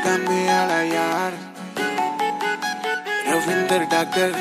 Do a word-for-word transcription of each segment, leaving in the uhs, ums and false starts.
कामे आला यार रविंदर डॉक्टर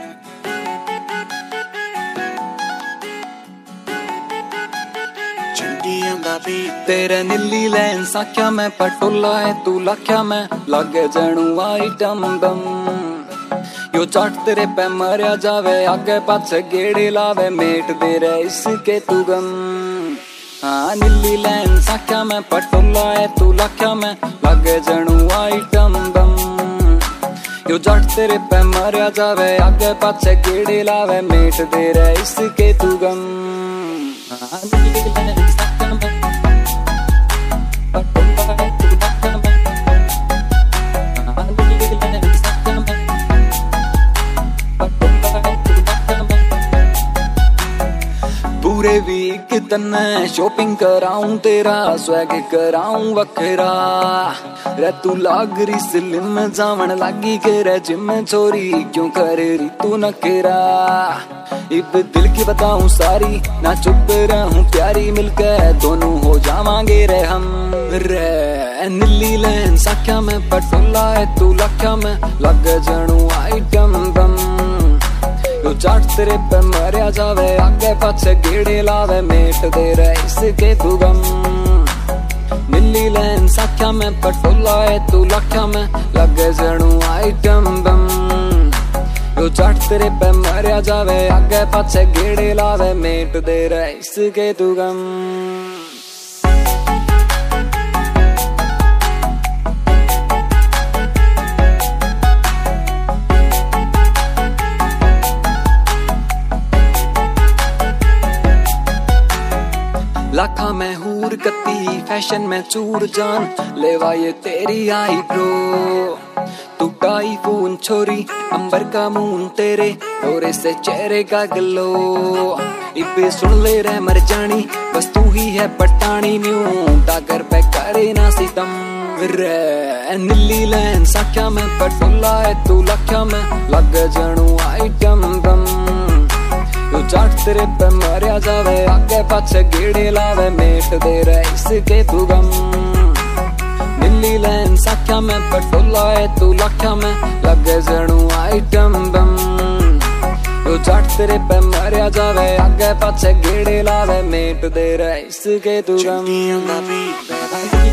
चंडियां दा भी तेरे नीली लैन साख्या मैं पटोला है तू लाख्या मैं लागे जणू आइटम बम यो चाट तेरे पे मरिया जावे आगे पाछे गेड़े लावे मेट दे रे इसके तू गम। हाँ नीली लैन साख्या मैं पटोला है तू लाख्या मैं लागे जणू आइटम बम यो चाट तेरे पे मरिया जावे आगे पाछे गेड़े लावे मेट दे रे इसके तू गम। हाँ नीली लैन साख्या मैं पटोला है तू लाख्या मैं हाँ नीली लैन साख्या मैं पूरे वीक तन्ने शॉपिंग कराऊं तेरा स्वैग कराऊं वखरा रे तू लाग रही स्लिम जावन लागी के रे जिम छोरी क्यों करे री तू नकेरा इब दिल की बताऊं सारी ना चुप रहूं प्यारी मिलके दोनों हो जावांगे रे हम रे नीली लैन साख्या में पटोला है तू लाख्या में लग जणू आइटम बम यो चाट तेरे पे मरिया जावे आगे पाछे गेड़े लावे मेट दे रे इसके तू गम। नीली लैन साख्या में पटोला है तू लाख्या में लगे जणू आइटम बम यो चाट तेरे पे मरिया जावे आगे पाछे गेड़े लावे मेट दे रे इसके तू गम। लाखा में हूर कती फैशन में चूर जान लेवा ये तेरी आई ब्रो तू टाई फोन छोरी अंबर का मून तेरे और से चेहरे का गलो इबे सुन ले रे मर जानी बस तू ही है पटानी न्यू टाकर पे करे ना सितम रे नीली लैन साख्या में पटोला है तू लाख्या में लग जणू आइटम बम यो चाट तेरे पे मरिया जावे आगे पाछे गेड़े लावे मेट दे रे इसके तू गम। नीली लैन साख्या में पटोला है तू लाख्या में लगे जणू आइटम बम यो चाट तेरे पे मरिया जावे आगे पाछे गेड़े लावे मेट दे रे इसके तू गम।